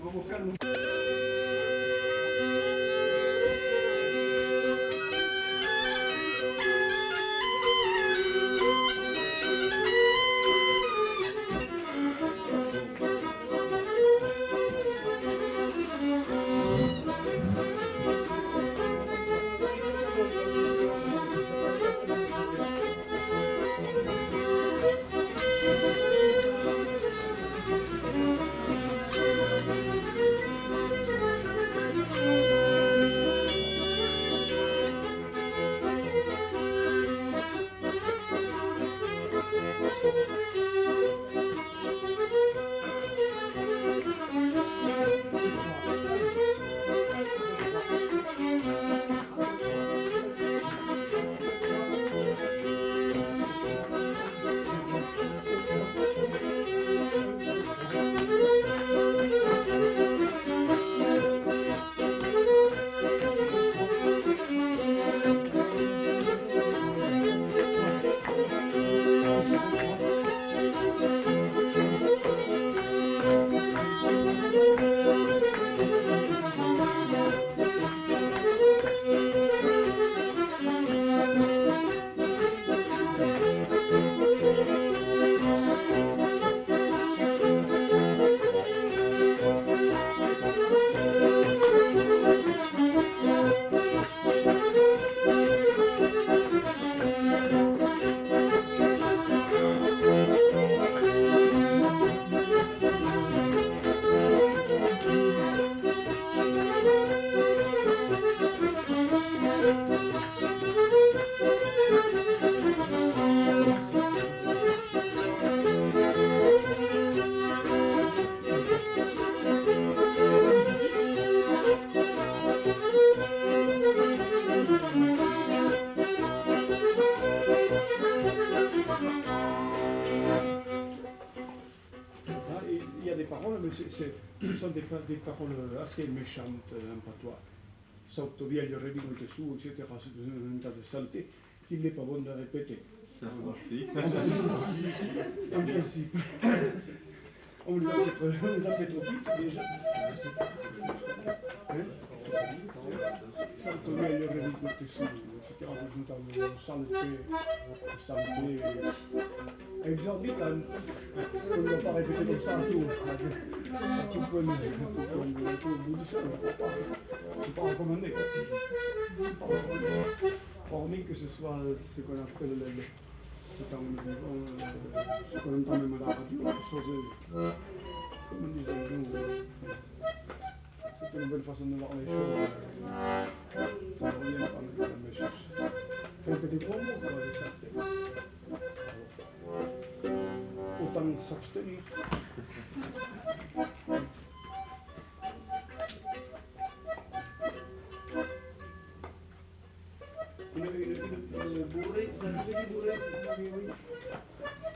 Il y a des paroles, mais ce sont des paroles assez méchantes en patois. Sotto via gli orribili su, eccetera, de saleté, qu'il n'est pas bon de répéter. Merci. En principe. On les a fait trop vite déjà. Sotto via gli orribili su, eccetera, saleté exorbitante. On ne va pas répéter comme ça à tout point de bout du champ. C'est pas recommandé. Hormis que ce soit ce qu'on appelle ce qu'on entend même à la radio, quelque chose, comme on disait nous, c'est une nouvelle façon de voir les choses. Ça revient pas dans mes choses. Quelques des gros mots, quoi, de certains. Autant s'abstenir. Le bourré, ça fait du bourré, oui.